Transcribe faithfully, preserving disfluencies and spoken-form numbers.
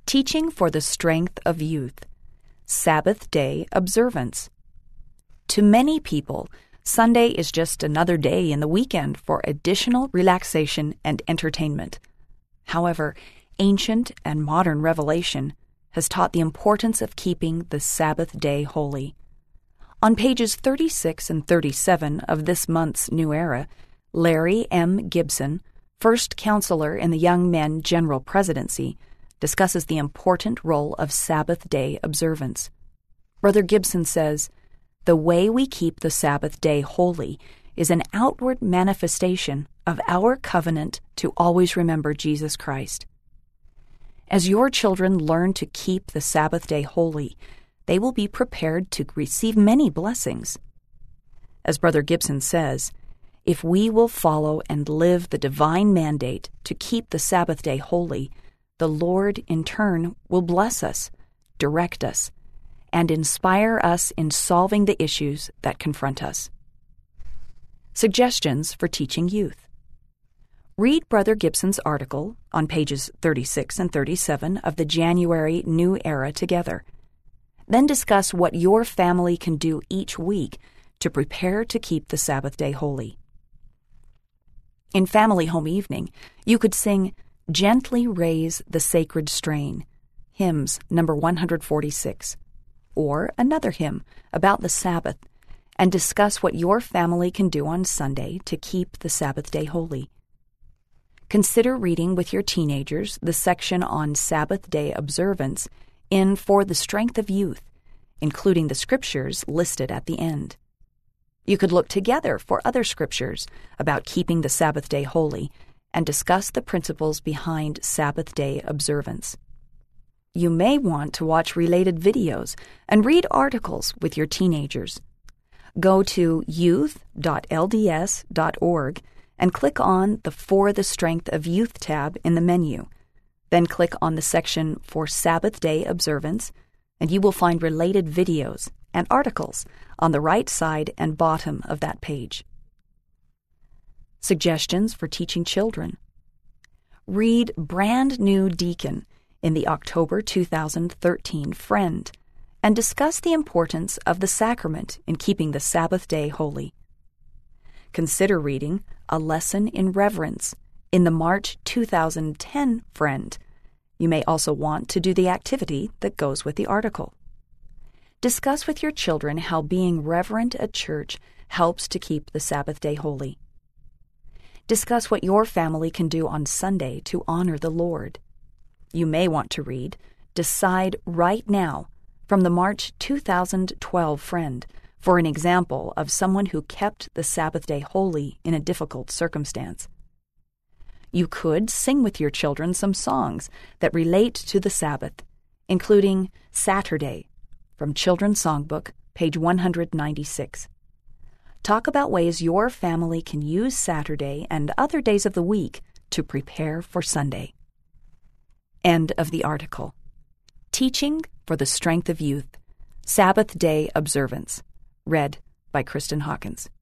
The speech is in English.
Teaching for the Strength of Youth, Sabbath Day Observance. To many people, Sunday is just another day in the weekend for additional relaxation and entertainment. However, ancient and modern revelation has taught the importance of keeping the Sabbath day holy. On pages thirty-six and thirty-seven of this month's New Era, Larry M. Gibson, first counselor in the Young Men General Presidency, discusses the important role of Sabbath day observance. Brother Gibson says, "The way we keep the Sabbath day holy is an outward manifestation of our covenant to always remember Jesus Christ. As your children learn to keep the Sabbath day holy, they will be prepared to receive many blessings. As Brother Gibson says, if we will follow and live the divine mandate to keep the Sabbath day holy, the Lord in turn will bless us, direct us, and inspire us in solving the issues that confront us." Suggestions for teaching youth. Read Brother Gibson's article on pages thirty-six and thirty-seven of the January New Era together. Then discuss what your family can do each week to prepare to keep the Sabbath day holy. In Family Home Evening, you could sing "Gently Raise the Sacred Strain," hymns number one forty-six, or another hymn about the Sabbath, and discuss what your family can do on Sunday to keep the Sabbath day holy. Consider reading with your teenagers the section on Sabbath day observance in For the Strength of Youth, including the scriptures listed at the end. You could look together for other scriptures about keeping the Sabbath day holy and discuss the principles behind Sabbath day observance. You may want to watch related videos and read articles with your teenagers. Go to youth dot L D S dot org and click on the For the Strength of Youth tab in the menu. Then click on the section for Sabbath day observance, and you will find related videos and articles on the right side and bottom of that page. Suggestions for teaching children. Read Brand New Deacon in the October two thousand thirteen Friend and discuss the importance of the sacrament in keeping the Sabbath day holy. Consider reading A Lesson in Reverence in the March two thousand ten Friend. You may also want to do the activity that goes with the article. Discuss with your children how being reverent at church helps to keep the Sabbath day holy. Discuss what your family can do on Sunday to honor the Lord. You may want to read Decide Right Now from the March two thousand twelve Friend for an example of someone who kept the Sabbath day holy in a difficult circumstance. You could sing with your children some songs that relate to the Sabbath, including Saturday from Children's Songbook, page one ninety-six. Talk about ways your family can use Saturday and other days of the week to prepare for Sunday. End of the article. Teaching for the Strength of Youth, Sabbath Day Observance, read by Kristen Hawkins.